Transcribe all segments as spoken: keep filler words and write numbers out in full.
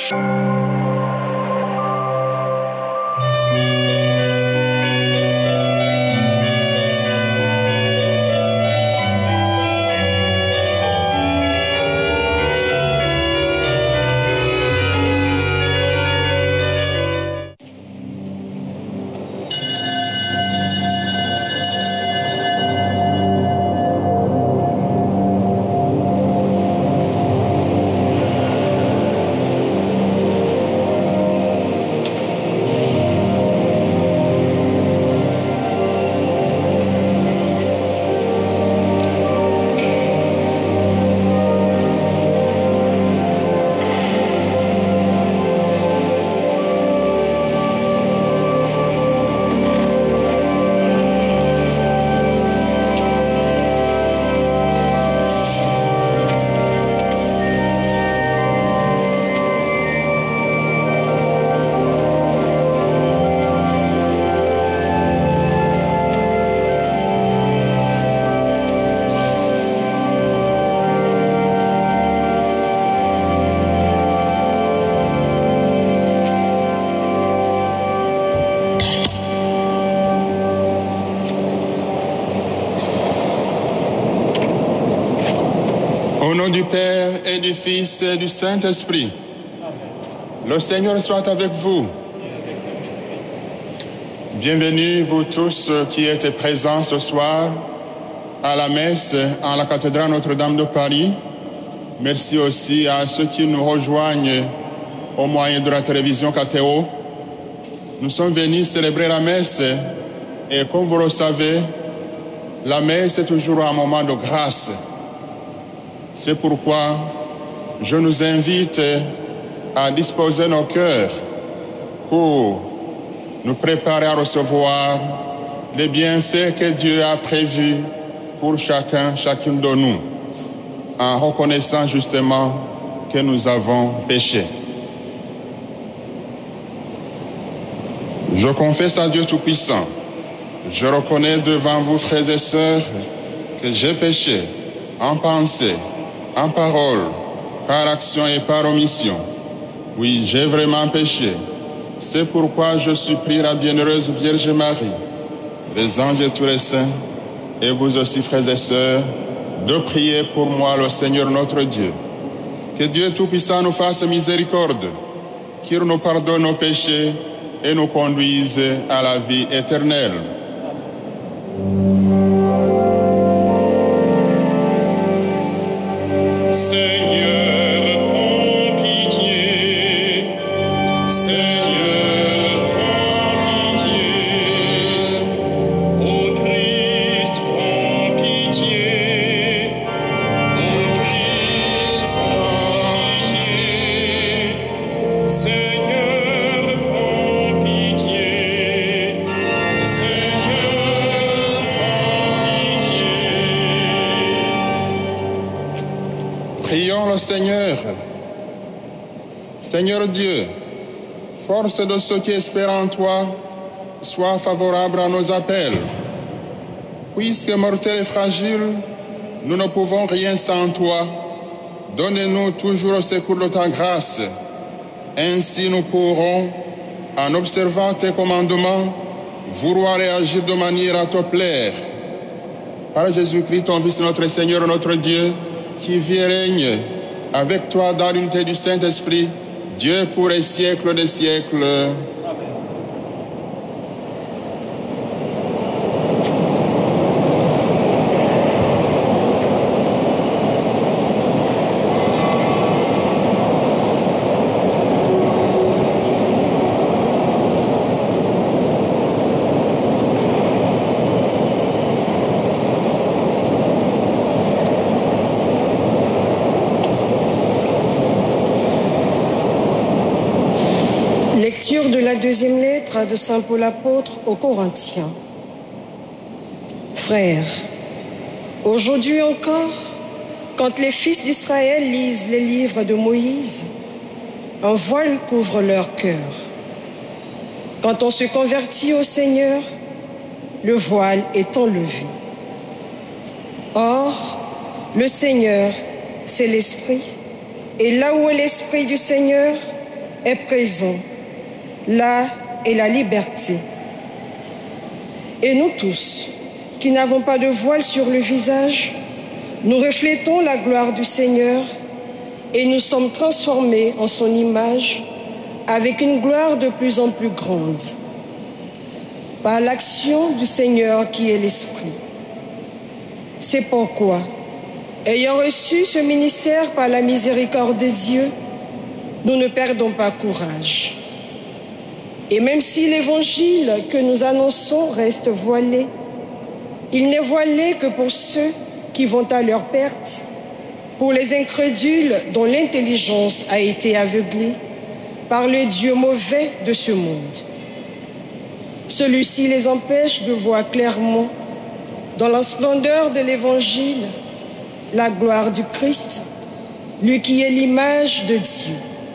Au nom du Père et du Fils et du Saint-Esprit, le Seigneur soit avec vous. Bienvenue vous tous qui êtes présents ce soir à la messe en la cathédrale Notre-Dame de Paris. Merci aussi à ceux qui nous rejoignent au moyen de la télévision K T O. Nous sommes venus célébrer la messe et comme vous le savez, la messe est toujours un moment de grâce. C'est pourquoi je nous invite à disposer nos cœurs pour nous préparer à recevoir les bienfaits que Dieu a prévus pour chacun, chacune de nous, en reconnaissant justement que nous avons péché. Je confesse à Dieu Tout-Puissant, je reconnais devant vous, frères et sœurs, que j'ai péché en pensée, en parole, par action et par omission. Oui, j'ai vraiment péché. C'est pourquoi je supplie la bienheureuse Vierge Marie, les anges et tous les saints, et vous aussi, frères et sœurs, de prier pour moi, le Seigneur notre Dieu. Que Dieu Tout-Puissant nous fasse miséricorde, qu'il nous pardonne nos péchés et nous conduise à la vie éternelle. Prions le Seigneur. Seigneur Dieu, force de ceux qui espèrent en toi, sois favorable à nos appels. Puisque mortels et fragiles, nous ne pouvons rien sans toi. Donne-nous toujours le secours de ta grâce. Ainsi nous pourrons, en observant tes commandements, vouloir et agir de manière à te plaire. Par Jésus-Christ, ton Fils, notre Seigneur, notre Dieu, qui vit et règne avec toi dans l'unité du Saint-Esprit, Dieu pour les siècles des siècles. Lecture de la deuxième lettre de Saint Paul apôtre aux Corinthiens. Frères, aujourd'hui encore, quand les fils d'Israël lisent les livres de Moïse, un voile couvre leur cœur. Quand on se convertit au Seigneur, le voile est enlevé. Or, le Seigneur, c'est l'Esprit, et là où est l'Esprit du Seigneur, est présent, là est la liberté. Et nous tous, qui n'avons pas de voile sur le visage, nous reflétons la gloire du Seigneur et nous sommes transformés en son image avec une gloire de plus en plus grande, par l'action du Seigneur qui est l'Esprit. C'est pourquoi, ayant reçu ce ministère par la miséricorde de Dieu, nous ne perdons pas courage. Et même si l'évangile que nous annonçons reste voilé, il n'est voilé que pour ceux qui vont à leur perte, pour les incrédules dont l'intelligence a été aveuglée par le Dieu mauvais de ce monde. Celui-ci les empêche de voir clairement, dans la splendeur de l'Évangile, la gloire du Christ, lui qui est l'image de Dieu.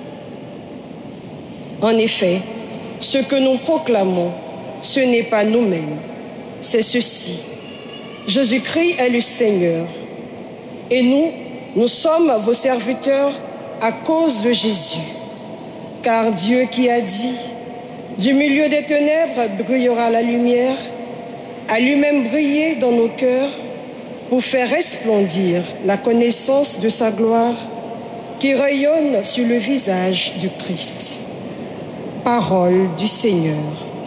En effet, ce que nous proclamons, ce n'est pas nous-mêmes, c'est ceci. Jésus-Christ est le Seigneur, et nous, nous sommes vos serviteurs à cause de Jésus. Car Dieu qui a dit, du milieu des ténèbres brillera la lumière, a lui-même brillé dans nos cœurs pour faire resplendir la connaissance de sa gloire qui rayonne sur le visage du Christ. Parole du Seigneur.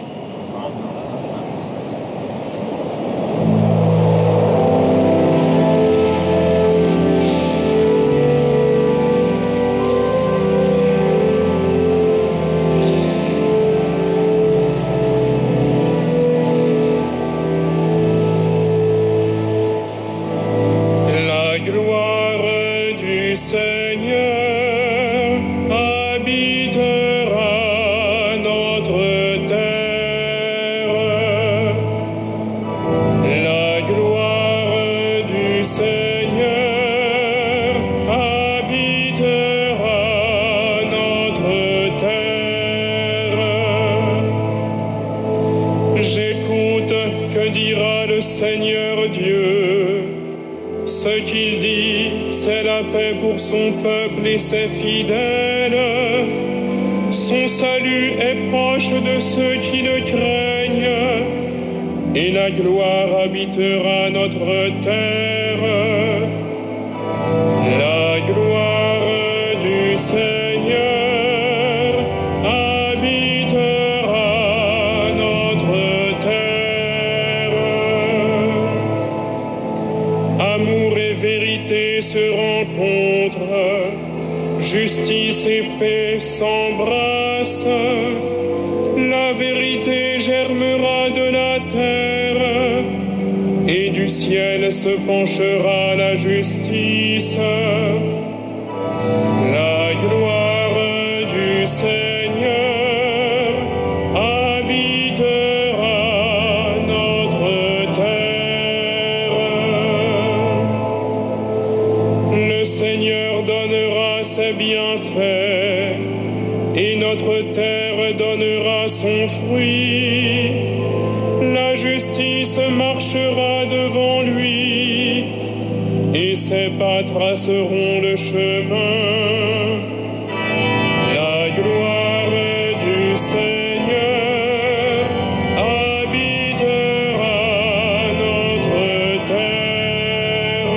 Ses fidèles, son salut est proche de ceux qui le craignent, et la gloire habitera notre terre. La gloire du Seigneur habitera notre terre. Amour et vérité se rencontrent, justice et paix s'embrassent, la vérité germera de la terre, et du ciel se penchera la justice. La gloire du Seigneur habitera notre terre. Le Seigneur donnera ses bienfaits, et notre terre donnera son fruit. La justice marchera devant lui, et ses pas traceront le chemin. La gloire du Seigneur habitera notre terre.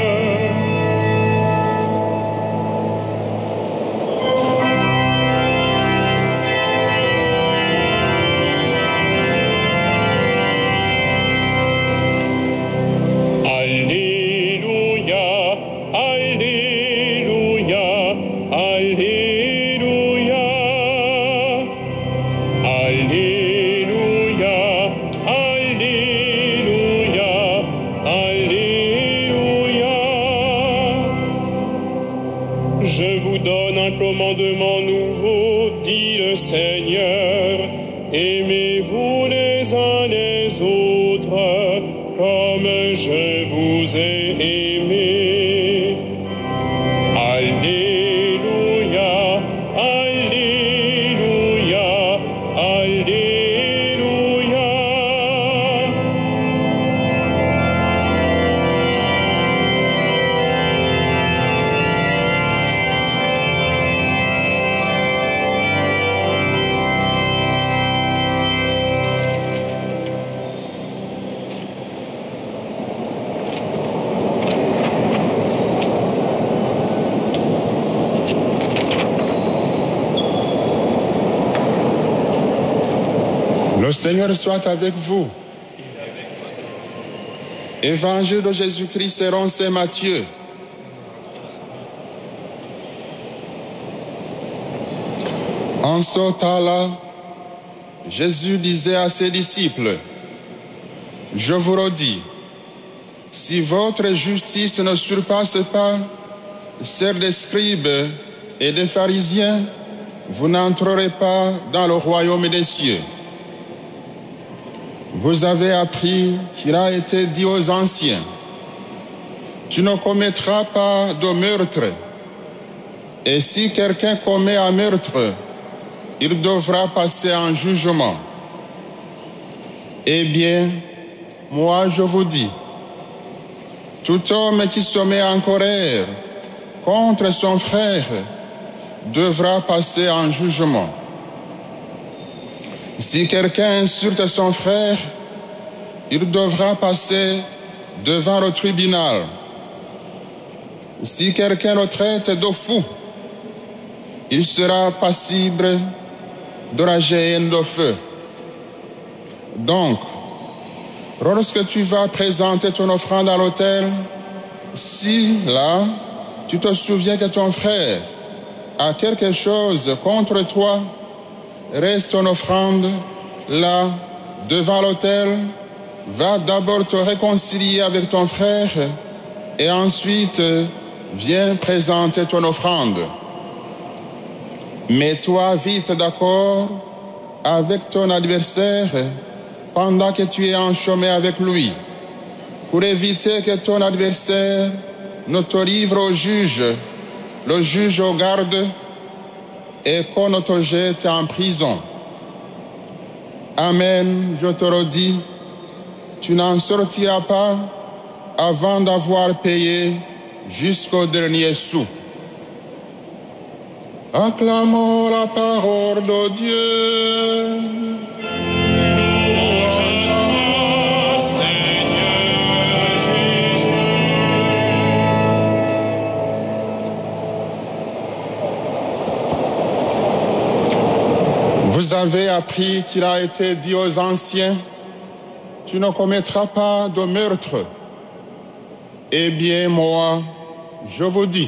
Commandement nouveau, dit le Seigneur, aimez-vous les uns les autres comme je vous ai aimés. Alléluia, Alléluia, Alléluia. Le Seigneur soit avec vous. Évangile de Jésus-Christ selon saint Matthieu. En ce temps-là, Jésus disait à ses disciples, « Je vous redis, si votre justice ne surpasse pas celle des scribes et des pharisiens, vous n'entrerez pas dans le royaume des cieux. Vous avez appris qu'il a été dit aux anciens, « Tu ne commettras pas de meurtre. Et si quelqu'un commet un meurtre, il devra passer en jugement. Eh bien, moi je vous dis, tout homme qui se met en colère contre son frère devra passer en jugement. Si quelqu'un insulte son frère, il devra passer devant le tribunal. Si quelqu'un le traite de fou, il sera passible de la géhenne de feu. Donc, lorsque tu vas présenter ton offrande à l'autel, si là, tu te souviens que ton frère a quelque chose contre toi, reste ton offrande là, devant l'autel, va d'abord te réconcilier avec ton frère et ensuite viens présenter ton offrande. Mets-toi vite d'accord avec ton adversaire pendant que tu es en chemin avec lui, pour éviter que ton adversaire ne te livre au juge, le juge au garde, et qu'on ne te jette en prison. Amen, je te le dis, tu n'en sortiras pas avant d'avoir payé jusqu'au dernier sou. Acclamons la parole de Dieu. Louange à toi, Seigneur Jésus. Vous avez appris qu'il a été dit aux anciens, « Tu ne commettras pas de meurtre. » Eh bien, moi, je vous dis,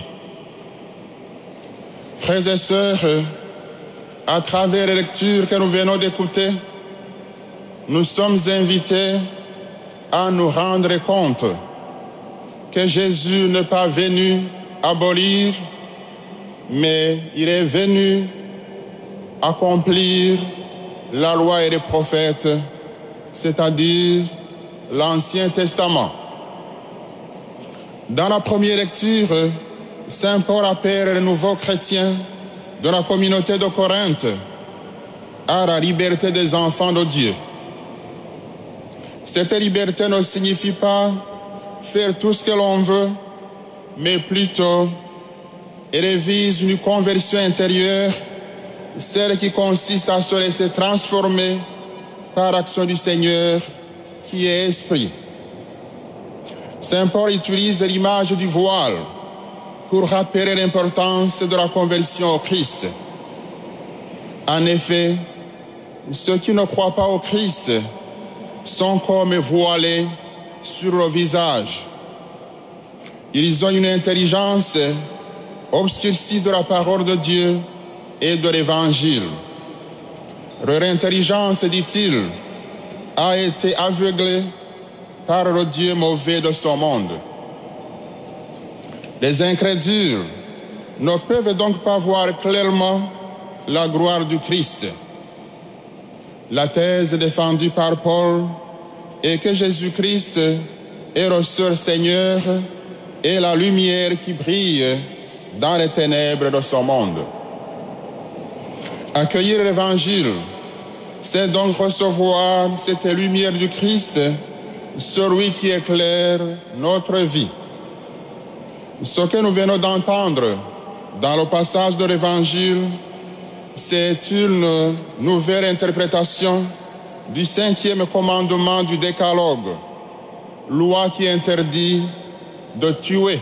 frères et sœurs, à travers les lectures que nous venons d'écouter, nous sommes invités à nous rendre compte que Jésus n'est pas venu abolir, mais il est venu accomplir la loi et les prophètes, c'est-à-dire l'Ancien Testament. Dans la première lecture, Saint Paul appelle les nouveaux chrétiens de la communauté de Corinthe à la liberté des enfants de Dieu. Cette liberté ne signifie pas faire tout ce que l'on veut, mais plutôt elle vise une conversion intérieure, celle qui consiste à se laisser transformer par l'action du Seigneur qui est esprit. Saint Paul utilise l'image du voile pour rappeler l'importance de la conversion au Christ. En effet, ceux qui ne croient pas au Christ sont comme voilés sur le visage. Ils ont une intelligence obscurcie de la parole de Dieu et de l'Évangile. Leur intelligence, dit-il, a été aveuglée par le Dieu mauvais de ce monde. Les incrédules ne peuvent donc pas voir clairement la gloire du Christ. La thèse défendue par Paul est que Jésus-Christ est le seul Seigneur et la lumière qui brille dans les ténèbres de ce monde. Accueillir l'Évangile, c'est donc recevoir cette lumière du Christ, celui qui éclaire notre vie. Ce que nous venons d'entendre dans le passage de l'Évangile, c'est une nouvelle interprétation du cinquième commandement du Décalogue, loi qui interdit de tuer.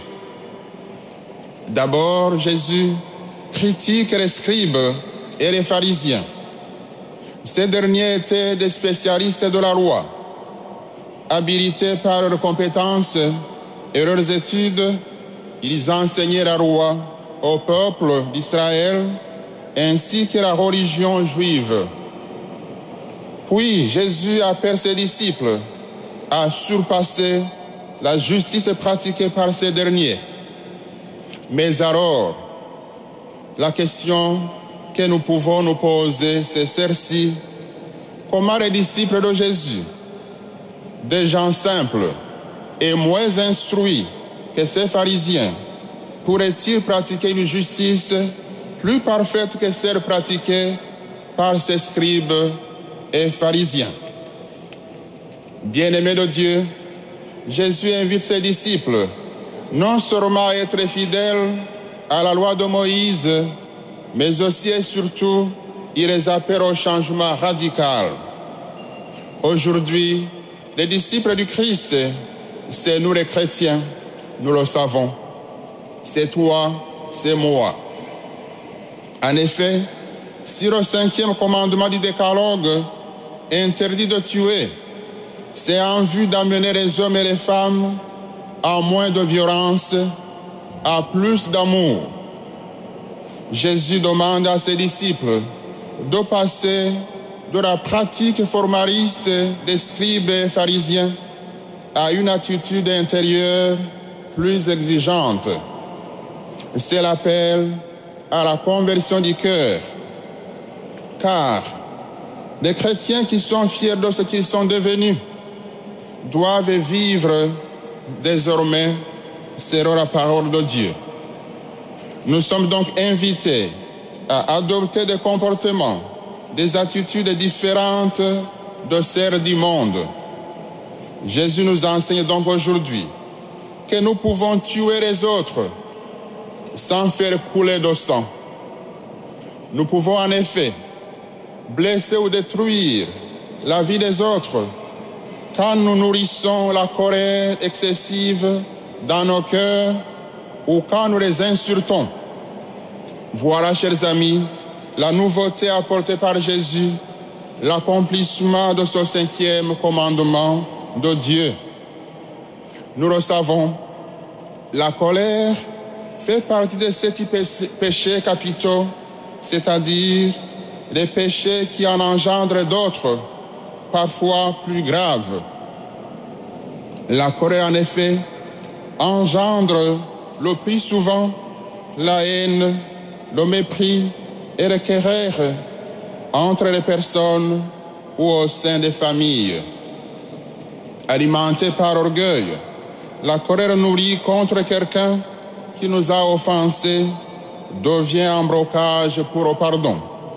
D'abord, Jésus critique les scribes et les pharisiens. Ces derniers étaient des spécialistes de la loi. Habilités par leurs compétences et leurs études, ils enseignaient la loi au peuple d'Israël ainsi que la religion juive. Puis Jésus appelle ses disciples à surpasser la justice pratiquée par ces derniers. Mais alors, la question que nous pouvons nous poser, c'est celle-ci. Comment les disciples de Jésus, des gens simples et moins instruits que ces pharisiens, pourraient-ils pratiquer une justice plus parfaite que celle pratiquée par ces scribes et pharisiens? Bien-aimés de Dieu, Jésus invite ses disciples non seulement à être fidèles à la loi de Moïse, mais aussi et surtout, il les appelle au changement radical. Aujourd'hui, les disciples du Christ, c'est nous les chrétiens, nous le savons. C'est toi, c'est moi. En effet, si le cinquième commandement du décalogue interdit de tuer, c'est en vue d'amener les hommes et les femmes à moins de violence, à plus d'amour. Jésus demande à ses disciples de passer de la pratique formaliste des scribes et pharisiens à une attitude intérieure plus exigeante. C'est l'appel à la conversion du cœur. Car les chrétiens qui sont fiers de ce qu'ils sont devenus doivent vivre désormais selon la parole de Dieu. Nous sommes donc invités à adopter des comportements, des attitudes différentes de celles du monde. Jésus nous enseigne donc aujourd'hui que nous pouvons tuer les autres sans faire couler de sang. Nous pouvons en effet blesser ou détruire la vie des autres quand nous nourrissons la colère excessive dans nos cœurs ou quand nous les insultons. Voilà, chers amis, la nouveauté apportée par Jésus, l'accomplissement de ce cinquième commandement de Dieu. Nous le savons, la colère fait partie de ces péchés capitaux, c'est-à-dire les péchés qui en engendrent d'autres, parfois plus graves. La colère, en effet, engendre le plus souvent la haine, le mépris et les querelles entre les personnes ou au sein des familles. Alimentée par orgueil, la colère nourrie contre quelqu'un qui nous a offensés devient un blocage pour le pardon.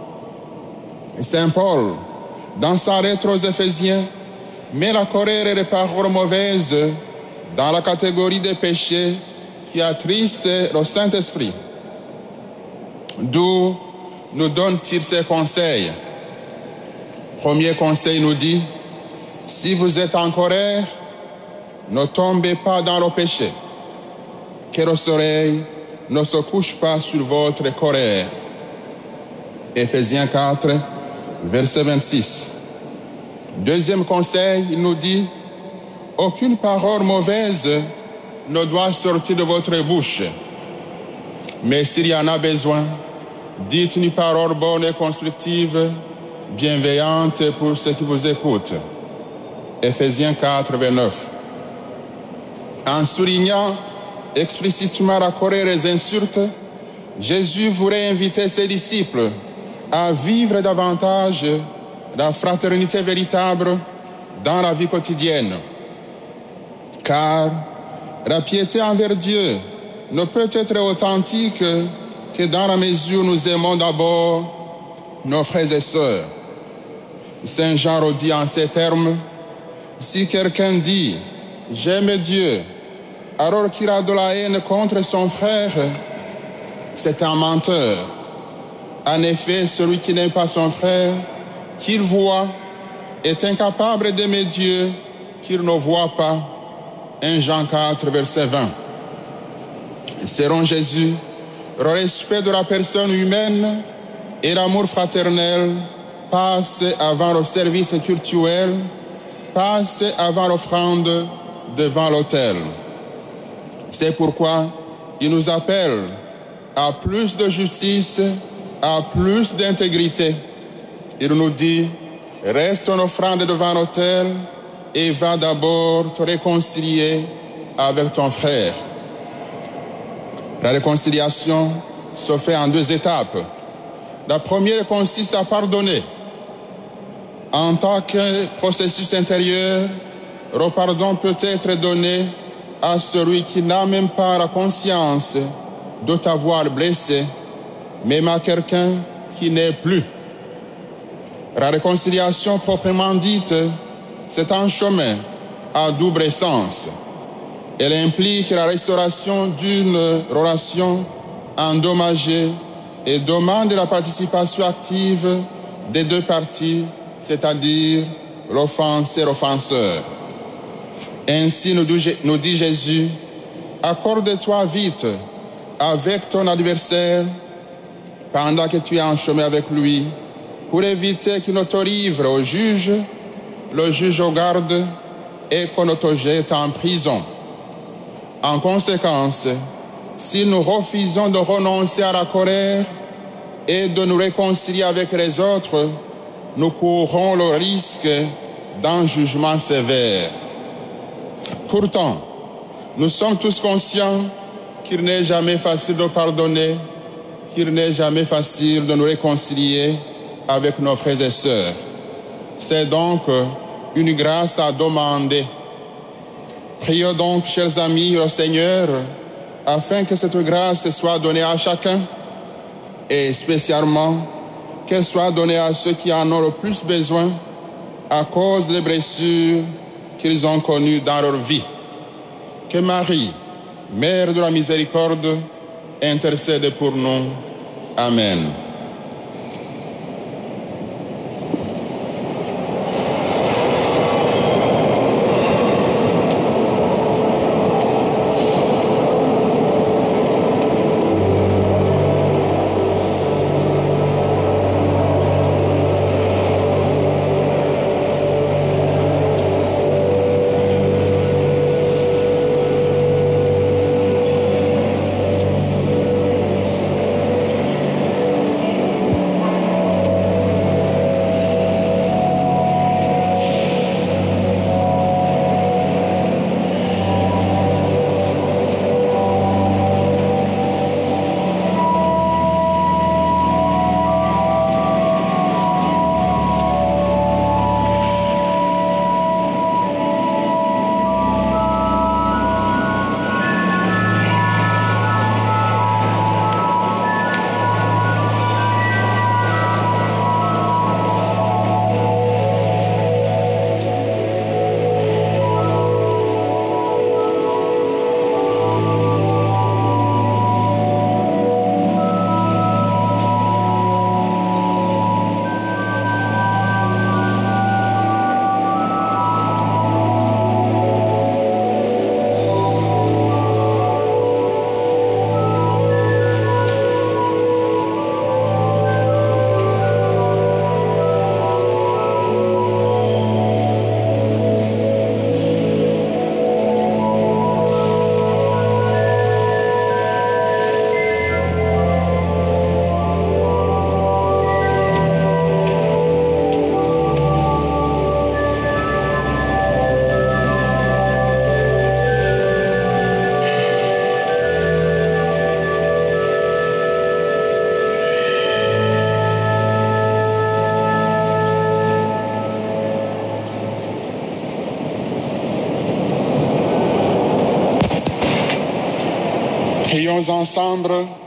Saint Paul, dans sa lettre aux Éphésiens, met la colère et les paroles mauvaises dans la catégorie des péchés qui attristent le Saint-Esprit. D'où nous donne-t-il ces conseils? Premier conseil nous dit, si vous êtes en colère, ne tombez pas dans le péché, que le soleil ne se couche pas sur votre colère. Éphésiens quatre, verset vingt-six. Deuxième conseil, il nous dit, aucune parole mauvaise ne doit sortir de votre bouche. Mais s'il y en a besoin, dites une parole bonne et constructive, bienveillante pour ceux qui vous écoutent. Éphésiens quatre, vingt-neuf. En soulignant explicitement la colère et les insultes, Jésus voulait inviter ses disciples à vivre davantage la fraternité véritable dans la vie quotidienne. Car la piété envers Dieu ne peut être authentique que dans la mesure où nous aimons d'abord nos frères et sœurs. Saint Jean redit en ces termes, si quelqu'un dit « j'aime Dieu » alors qu'il a de la haine contre son frère, c'est un menteur. En effet, celui qui n'aime pas son frère, qu'il voit, est incapable d'aimer Dieu qu'il ne voit pas. un Jean quatre, verset vingt. Selon Jésus, le respect de la personne humaine et l'amour fraternel passe avant le service cultuel, passe avant l'offrande devant l'autel. C'est pourquoi il nous appelle à plus de justice, à plus d'intégrité. Il nous dit, reste en offrande devant l'autel et va d'abord te réconcilier avec ton frère. La réconciliation se fait en deux étapes. La première consiste à pardonner. En tant que processus intérieur, le pardon peut être donné à celui qui n'a même pas la conscience de t'avoir blessé, même à quelqu'un qui n'est plus. La réconciliation proprement dite, c'est un chemin à double sens. Elle implique la restauration d'une relation endommagée et demande la participation active des deux parties, c'est-à-dire l'offensé et l'offenseur. Ainsi nous dit Jésus, accorde-toi vite avec ton adversaire pendant que tu es en chemin avec lui, pour éviter qu'il ne te livre au juge, le juge au garde et qu'on ne te jette en prison. En conséquence, si nous refusons de renoncer à la colère et de nous réconcilier avec les autres, nous courons le risque d'un jugement sévère. Pourtant, nous sommes tous conscients qu'il n'est jamais facile de pardonner, qu'il n'est jamais facile de nous réconcilier avec nos frères et sœurs. C'est donc une grâce à demander. Prions donc, chers amis, au Seigneur, afin que cette grâce soit donnée à chacun et spécialement qu'elle soit donnée à ceux qui en ont le plus besoin à cause des blessures qu'ils ont connues dans leur vie. Que Marie, Mère de la Miséricorde, intercède pour nous. Amen. Prions ensemble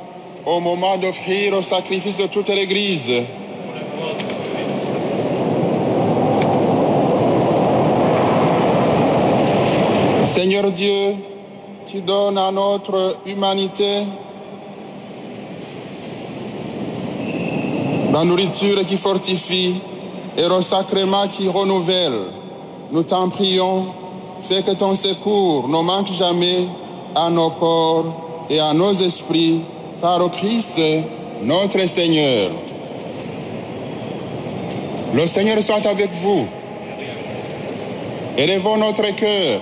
au moment d'offrir le sacrifice de toute l'Église. Seigneur Dieu, tu donnes à notre humanité la nourriture qui fortifie et le sacrement qui renouvelle. Nous t'en prions, fais que ton secours ne manque jamais à nos corps et à nos esprits par le Christ, notre Seigneur. Le Seigneur soit avec vous. Élevons notre cœur.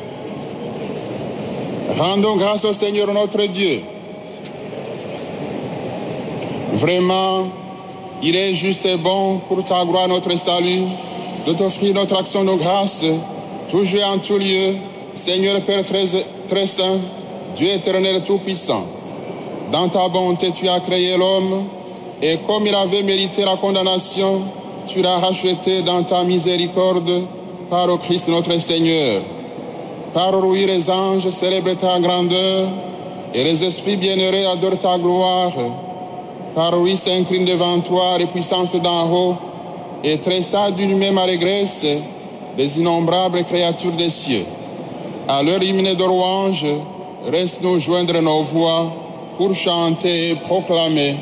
Rendons grâce au Seigneur notre Dieu. Vraiment, il est juste et bon pour ta gloire, notre salut, de t'offrir notre action de grâce, toujours et en tout lieu, Seigneur Père très, très saint, Dieu éternel tout-puissant. Dans ta bonté, tu as créé l'homme, et comme il avait mérité la condamnation, tu l'as racheté dans ta miséricorde par le Christ notre Seigneur. Par lui, les anges célèbrent ta grandeur, et les esprits bienheureux adorent ta gloire. Par lui s'inclinent devant toi les puissances d'en haut, et tressaillent d'une même allégresse les innombrables créatures des cieux. À leur hymne de louange, reste nous joindre nos voix pour chanter et proclamer.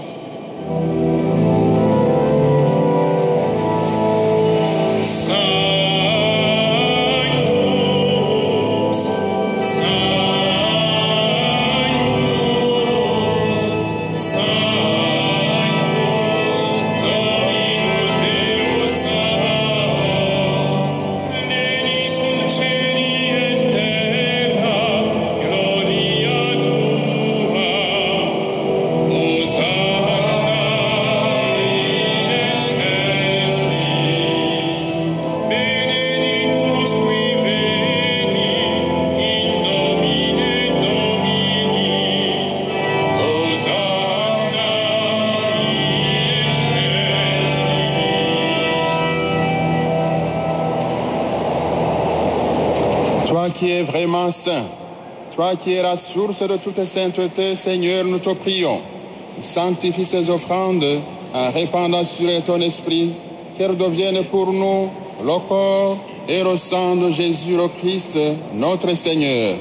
Toi qui es vraiment saint, toi qui es la source de toute sainteté, Seigneur, nous te prions. Sanctifie ces offrandes en répandant sur elles ton esprit, qu'elles deviennent pour nous le corps et le sang de Jésus le Christ, notre Seigneur.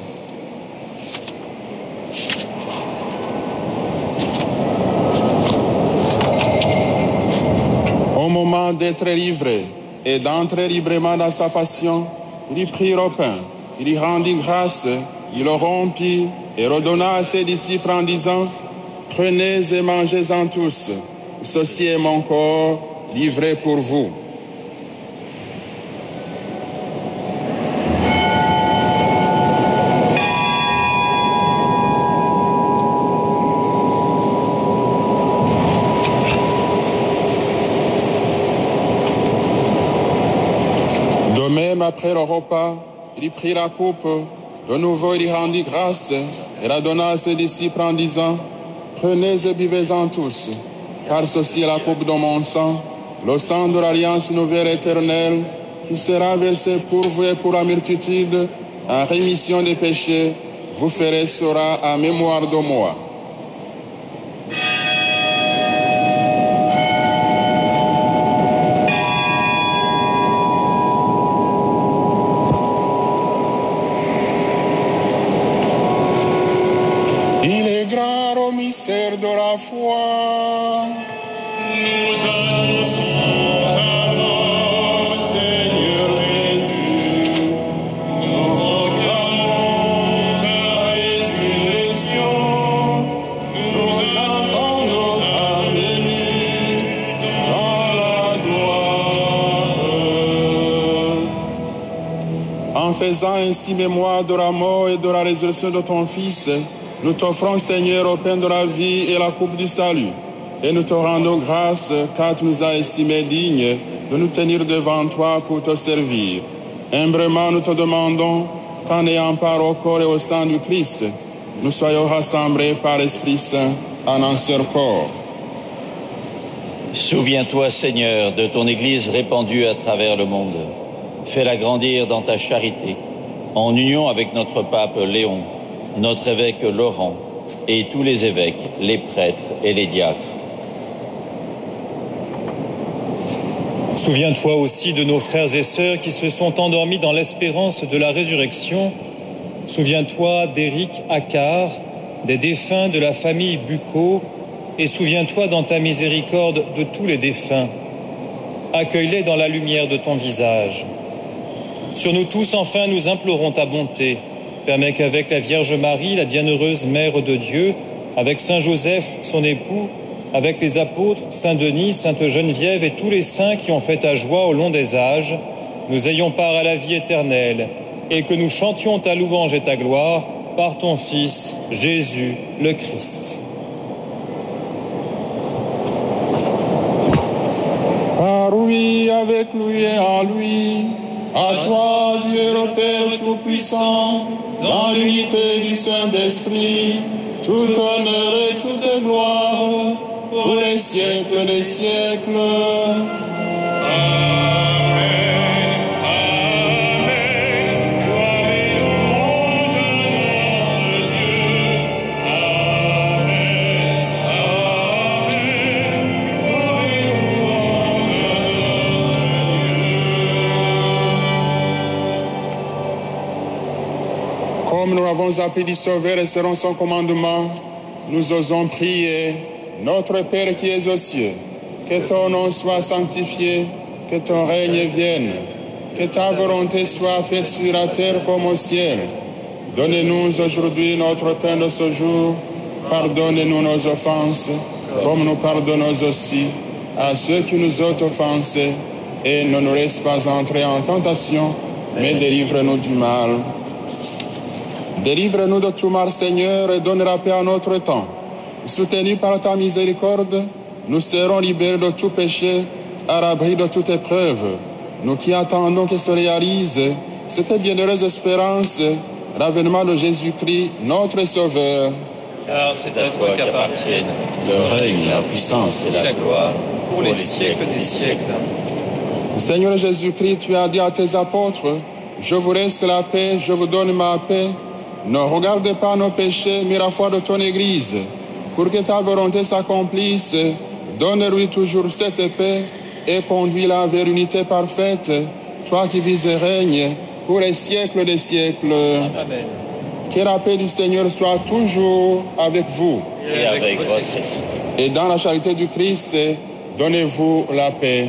Au moment d'être livré et d'entrer librement dans sa passion, il prit le pain, il y rendit grâce, il le rompit et redonna à ses disciples en disant: prenez et mangez-en tous, ceci est mon corps livré pour vous. De même, après le repas, il prit la coupe, de nouveau il y rendit grâce et la donna à ses disciples en disant: prenez et buvez-en tous, car ceci est la coupe de mon sang, le sang de l'alliance nouvelle éternelle, qui sera versé pour vous et pour la multitude, en rémission des péchés. Vous ferez cela en mémoire de moi. Mystère de la foi. Nous annonçons ta mort, Seigneur Jésus. Nous proclamons ta résurrection. Nous attendons ta venue dans la gloire. En faisant ainsi mémoire de la mort et de la résurrection de ton Fils, nous t'offrons, Seigneur, au pain de la vie et la coupe du salut. Et nous te rendons grâce, car tu nous as estimés dignes de nous tenir devant toi pour te servir. Humblement, nous te demandons qu'en ayant part au corps et au sang du Christ, nous soyons rassemblés par l'Esprit Saint en un seul corps. Souviens-toi, Seigneur, de ton Église répandue à travers le monde. Fais-la grandir dans ta charité, en union avec notre pape Léon, notre évêque Laurent et tous les évêques, les prêtres et les diacres. Souviens-toi aussi de nos frères et sœurs qui se sont endormis dans l'espérance de la résurrection. Souviens-toi d'Éric Accard, des défunts de la famille Bucco, et souviens-toi dans ta miséricorde de tous les défunts. Accueille-les dans la lumière de ton visage. Sur nous tous, enfin, nous implorons ta bonté. Permets qu'avec la Vierge Marie, la bienheureuse Mère de Dieu, avec Saint Joseph, son époux, avec les apôtres, Saint Denis, Sainte Geneviève et tous les saints qui ont fait ta joie au long des âges, nous ayons part à la vie éternelle et que nous chantions ta louange et ta gloire par ton Fils, Jésus le Christ. Par lui, avec lui et en lui, à toi, Dieu le Père Tout-Puissant, dans l'unité du Saint-Esprit, tout honneur et toute gloire, pour les siècles des siècles. Comme nous avons appris du Sauveur et selon son commandement, nous osons prier, notre Père qui es aux cieux, que ton nom soit sanctifié, que ton règne vienne, que ta volonté soit faite sur la terre comme au ciel. Donne-nous aujourd'hui notre pain de ce jour, pardonne-nous nos offenses, comme nous pardonnons aussi à ceux qui nous ont offensés, et ne nous laisse pas entrer en tentation, mais délivre-nous du mal. Délivre-nous de tout mal, Seigneur, et donne la paix à notre temps. Soutenus par ta miséricorde, nous serons libérés de tout péché, à l'abri de toute épreuve. Nous qui attendons que se réalise cette bienheureuse espérance, l'avènement de Jésus-Christ, notre Sauveur. Car c'est à toi qu'appartiennent le règne, la puissance et la gloire pour les siècles des siècles. Seigneur Jésus-Christ, tu as dit à tes apôtres, je vous laisse la paix, je vous donne ma paix. Ne regarde pas nos péchés, mais la foi de ton Église. Pour que ta volonté s'accomplisse, donne-lui toujours cette paix et conduis-la vers l'unité parfaite, toi qui vis et règnes pour les siècles des siècles. Amen. Que la paix du Seigneur soit toujours avec vous. Et avec votre esprit. Et dans la charité du Christ, donnez-vous la paix.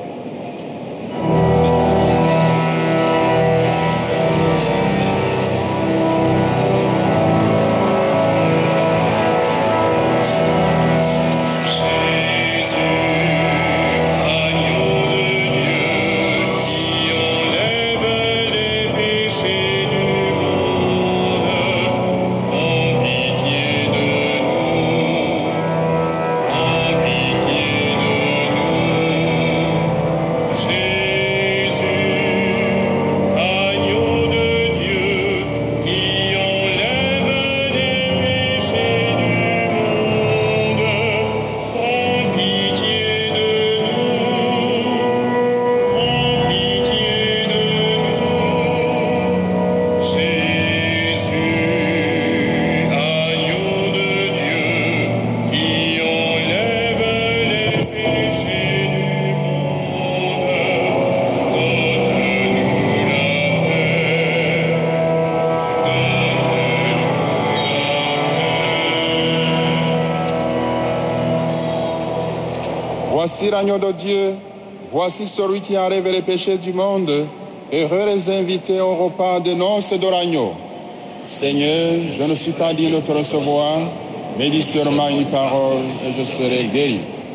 Voici l'agneau de Dieu, voici celui qui enlève les péchés du monde. Heureux les invités au repas de noces de l'agneau. Seigneur, je ne suis pas digne de te recevoir, mais dis seulement une parole et je serai guéri.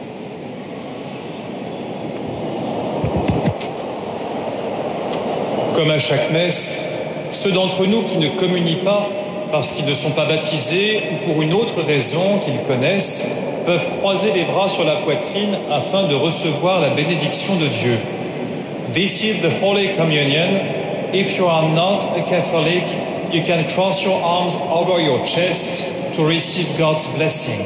Comme à chaque messe, ceux d'entre nous qui ne communient pas parce qu'ils ne sont pas baptisés ou pour une autre raison qu'ils connaissent, peuvent croiser les bras sur la poitrine afin de recevoir la bénédiction de Dieu. This is the Holy Communion. If you are not a Catholic, you can cross your arms over your chest to receive God's blessing.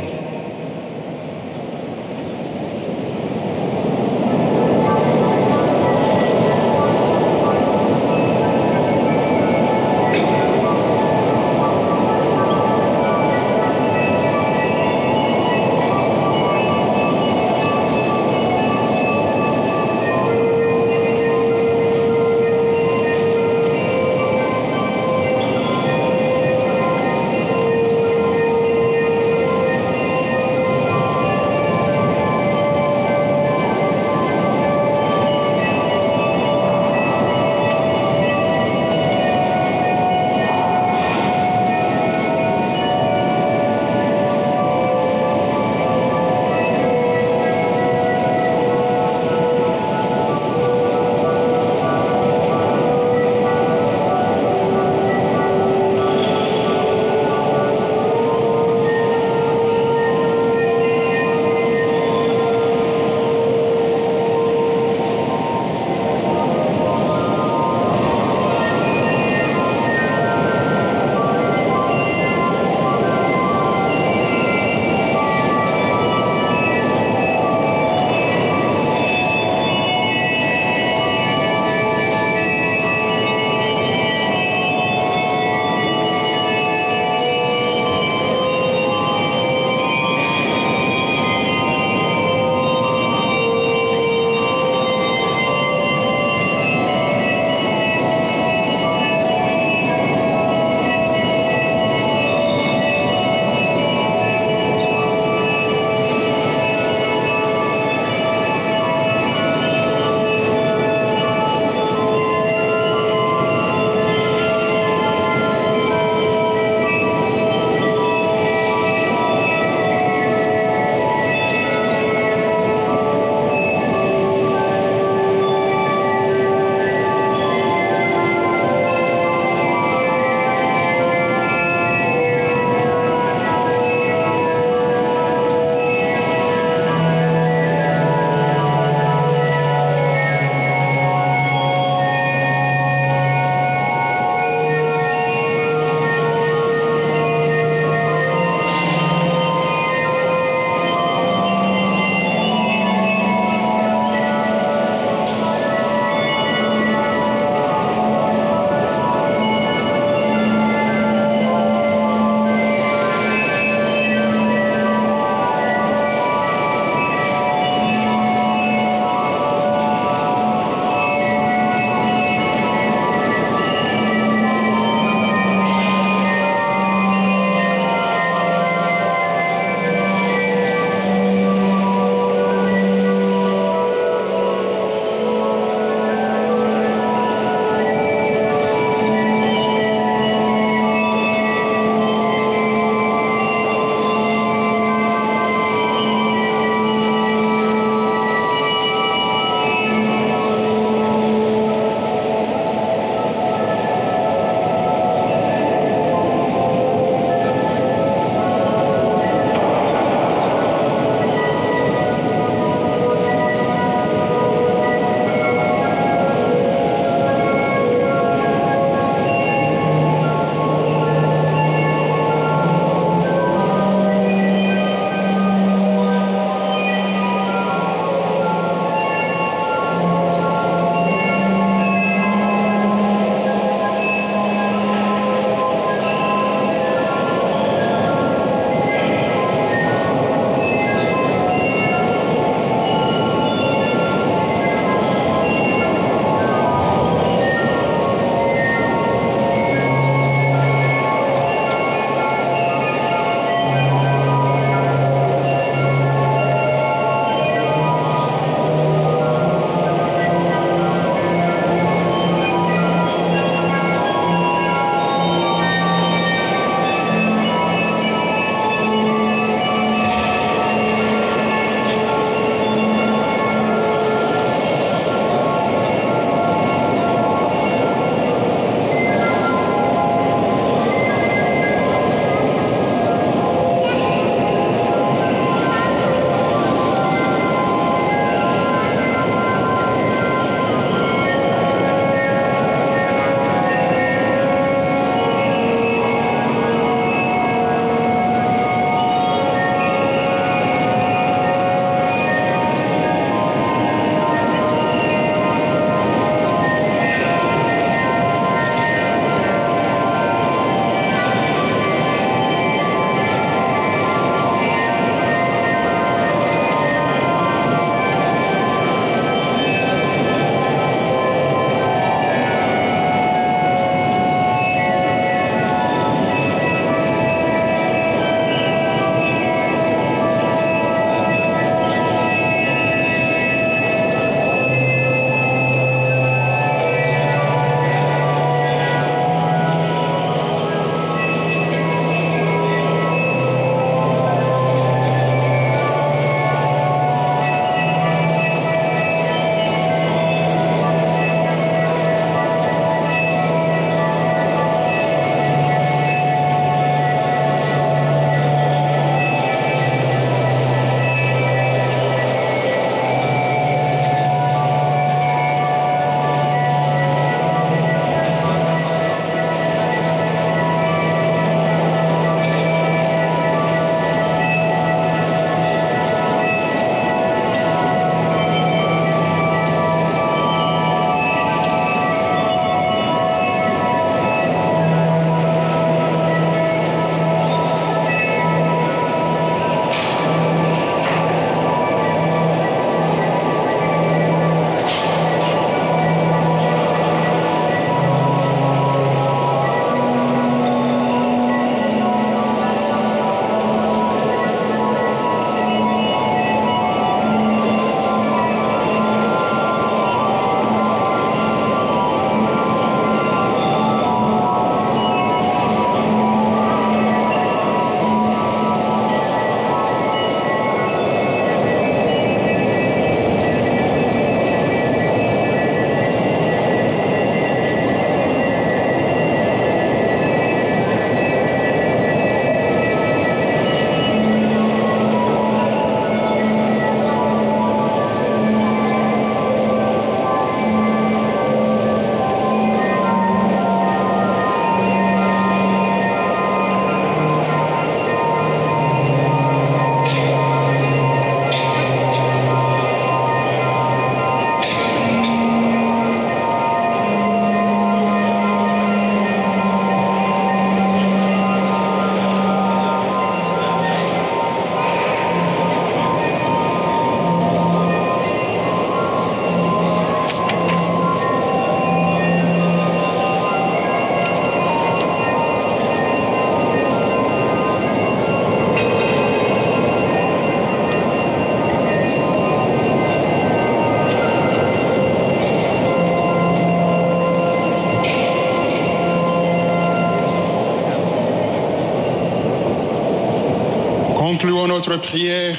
notre prière.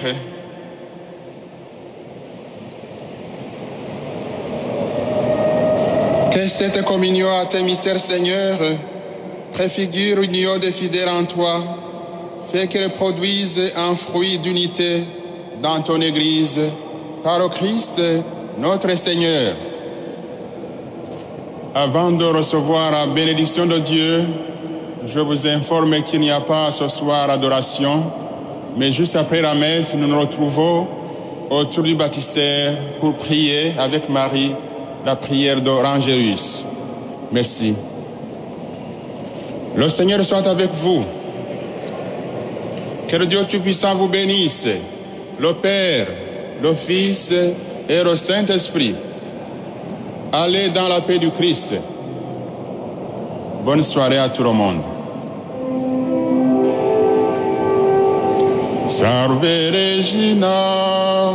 Que cette communion à tes mystères, Seigneur, préfigure l'union des fidèles en toi, fait qu'elle produise un fruit d'unité dans ton Église, par le Christ, notre Seigneur. Avant de recevoir la bénédiction de Dieu, je vous informe qu'il n'y a pas ce soir adoration, mais juste après la messe, nous nous retrouvons autour du baptistère pour prier avec Marie la prière de Rangérus. Merci. Le Seigneur soit avec vous. Que le Dieu Tout-Puissant vous bénisse, le Père, le Fils et le Saint-Esprit. Allez dans la paix du Christ. Bonne soirée à tout le monde. Salve Regina.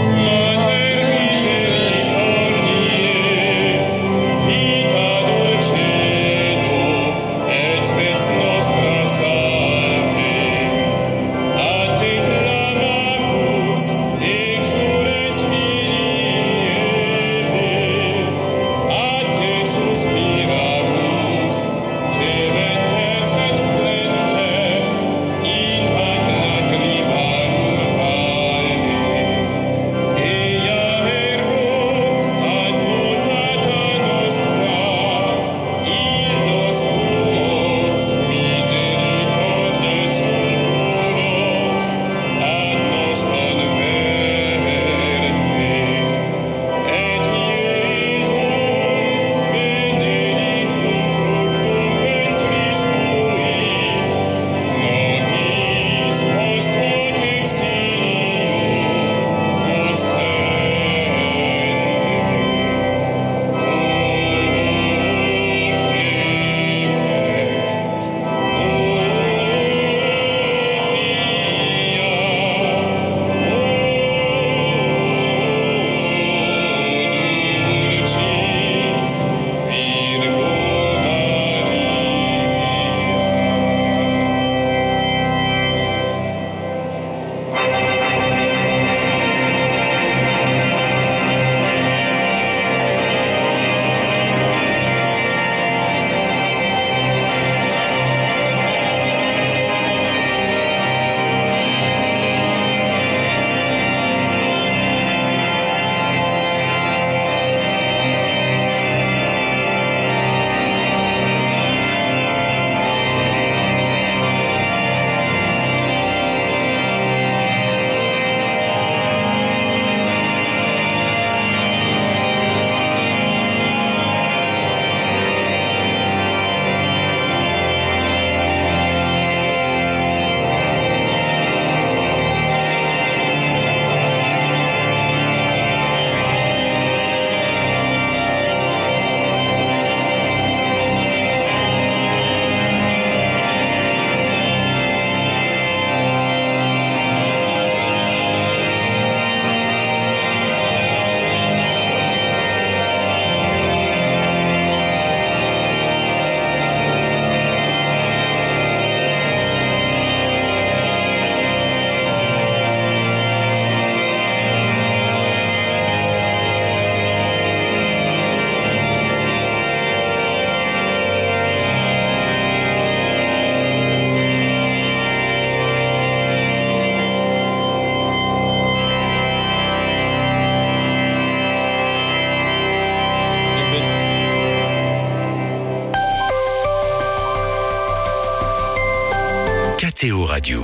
K T O Radio.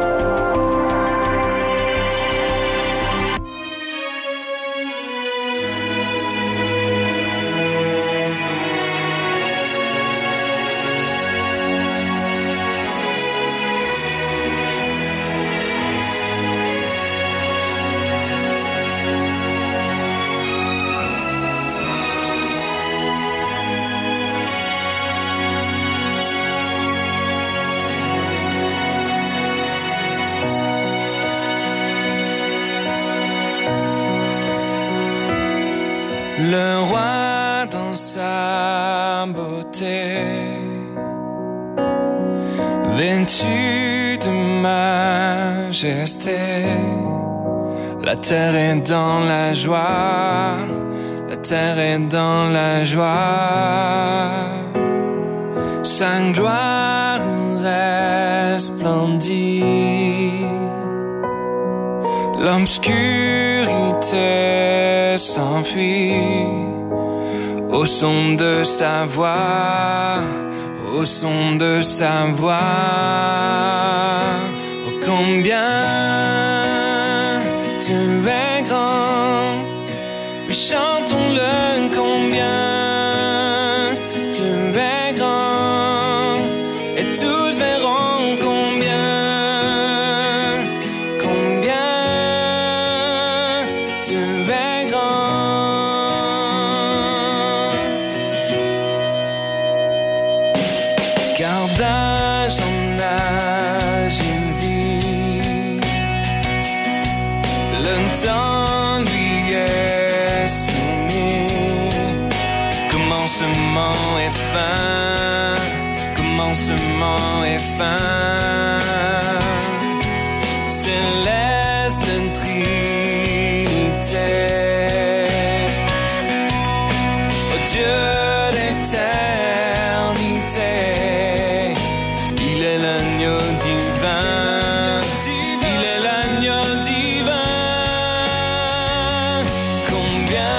Le roi dans sa beauté, vêtu de majesté. La terre est dans la joie, la terre est dans la joie. Sa gloire resplendit. L'obscurité s'enfuit au son de sa voix, au son de sa voix. Oh, combien tu es grand, puis chantons-le, combien tu es grand, et tous verront combien, combien tu es grand. Car d'âge en âge il vit, le temps lui est soumis. Commencement et fin, commencement et fin. Céleste Trinité, oh Dieu d'éternité, il est l'agneau divin, il est l'agneau divin. Combien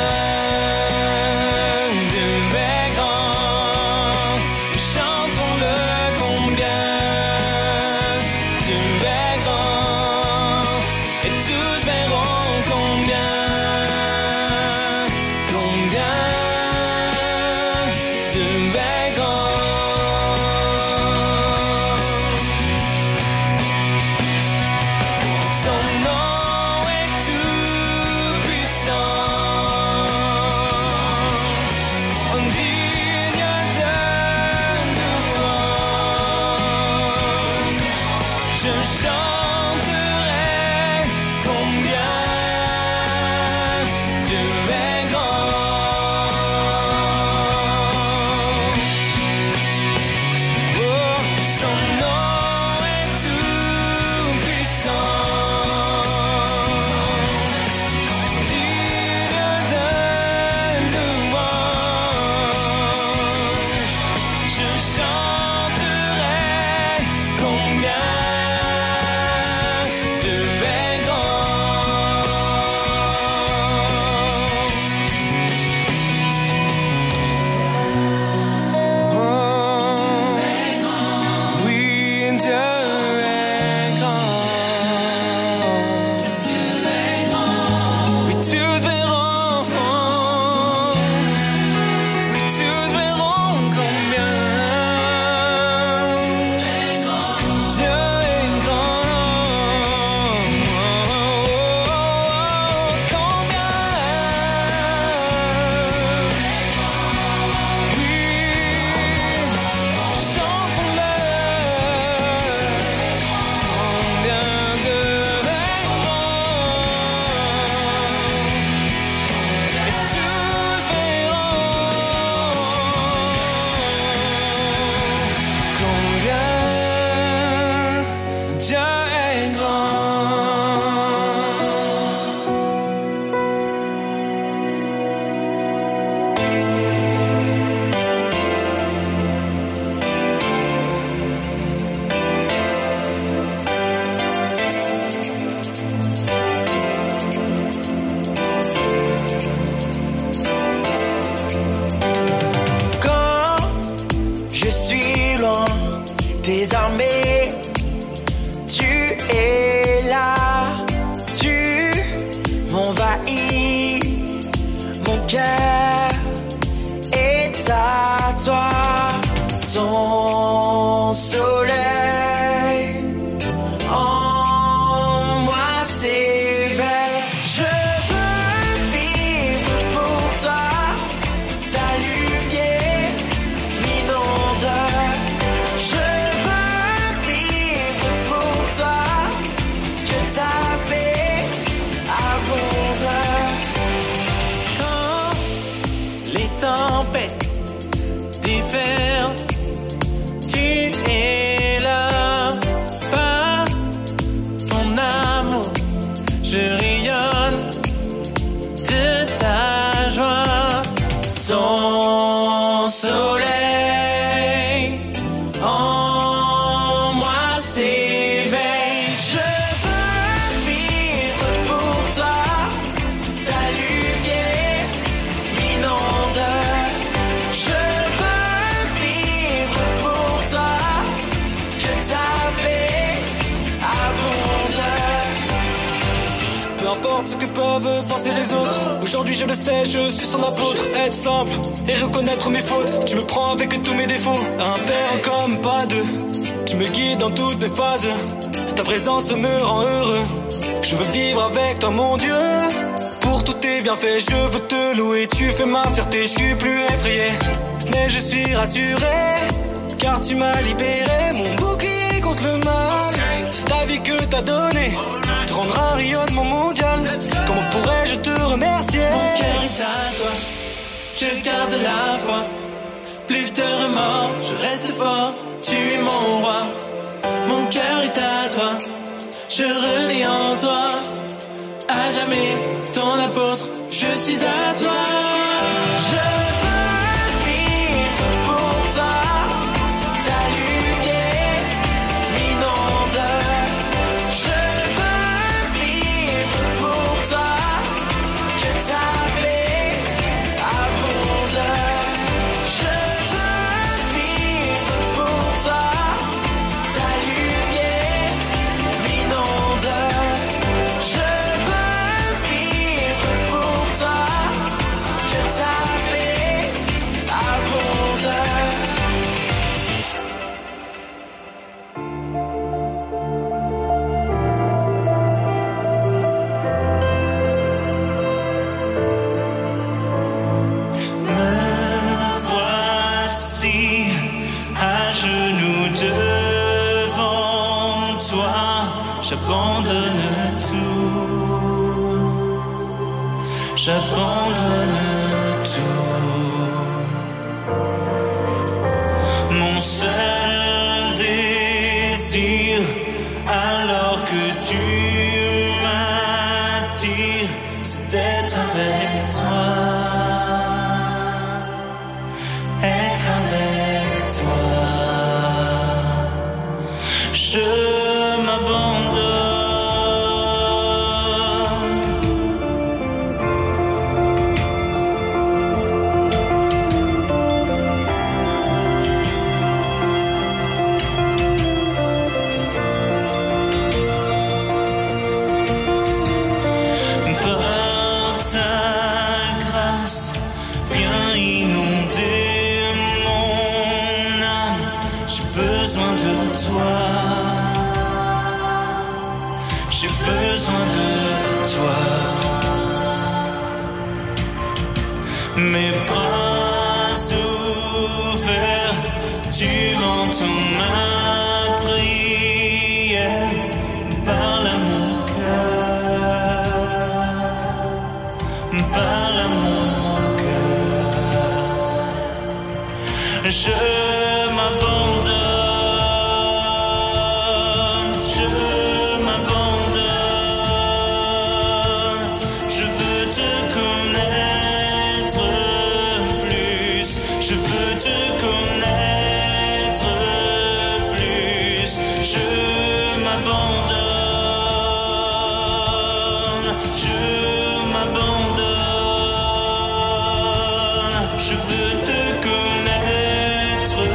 tu es grand, chantons-le, combien tu es grand, et tous verront combien, combien tu es grand. Son nom est tout puissant, digne de louange. Je chanterai combien tu es grand. Oh, son nom est tout puissant, digne de louange. Je chanterai combien tu es grand. Oh, oui, Dieu est grand. Oui, tous verront, oui, tous verront combien Dieu est grand. Combien, oui, chantons-le, combien de et tous verront combien Dieu est Quand je suis loin des armées, tu es là, tu m'envahis, mon cœur est à toi, ton soleil en moi s'éveille. Je veux vivre pour toi, ta lumière m'inonde. Je veux vivre pour toi, que ta paix abonde. quand les tempêtes déferlent, tu es ton soleil en moi s'éveille. Je veux vivre pour toi, ta lumière m'inonde. Je veux vivre pour toi, que ta paix abonde. Peu importe ce que peuvent penser les autres, aujourd'hui je le sais, je suis son apôtre. Être simple et reconnaître mes fautes, tu me prends avec tous mes défauts. Un père comme pas deux, tu me guides dans toutes mes phases. Ta présence me rend heureux, je veux vivre avec toi mon Dieu. Pour tous tes bienfaits je veux te louer, tu fais ma fierté, je suis plus effrayé. Mais je suis rassuré, car tu m'as libéré. Mon bouclier contre le mal, c'est ta vie que t'as donnée, te rendra un rayonnement mondial. Comment pourrais-je te remercier? Mon cœur est à toi, je garde la foi. Plus de remords, je reste fort, tu es mon roi. Mon cœur est à toi, je renais en toi. À jamais ton apôtre, je suis à toi. Je veux vivre pour toi, ta lumière m'inonde. Je veux vivre pour toi, que ta paix abonde. Je veux vivre pour toi, ta lumière m'inonde. Je veux vivre pour toi, que ta paix abonde. Me voici à genoux devant toi, j'abandonne tout, j'abandonne tout. Mon seul désir, alors que tu m'attires, c'est d'être avec toi. Être avec toi, je m'abandonne. Par ta grâce, viens inonder mon âme. J'ai besoin de toi, j'ai besoin de toi. Mes bras ouverts, tu entends ma prière. Parle à mon cœur, parle à mon cœur. Je m'abandonne, je m'abandonne. Je veux te connaître plus, je veux te connaître plus. Je m'abandonne, je m'abandonne. Je veux te connaître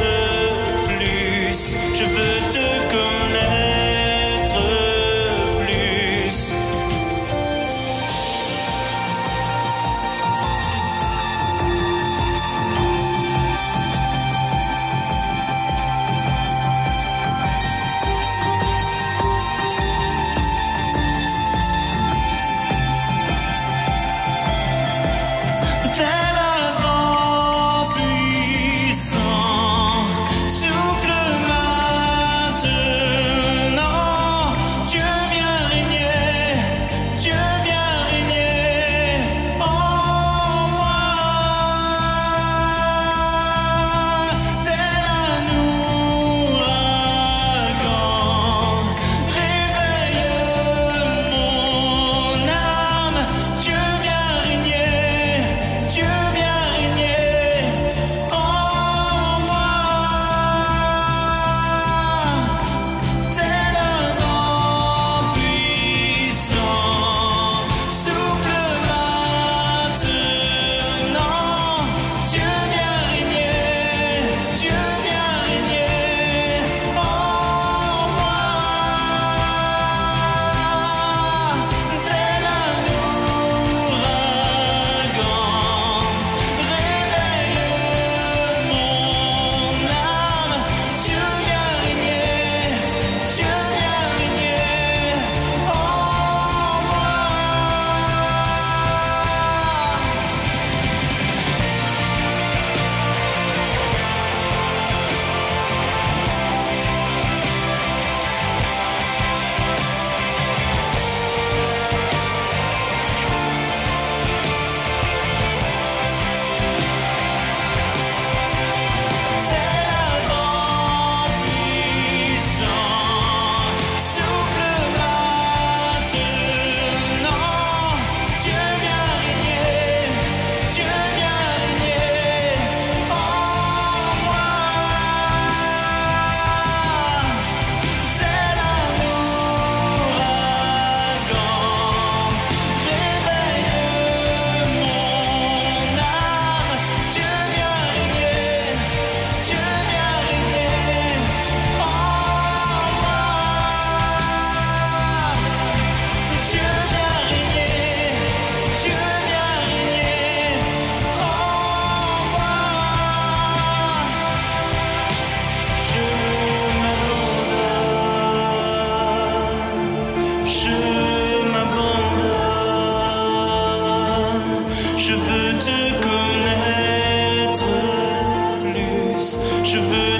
Je veux te connaître plus. Je veux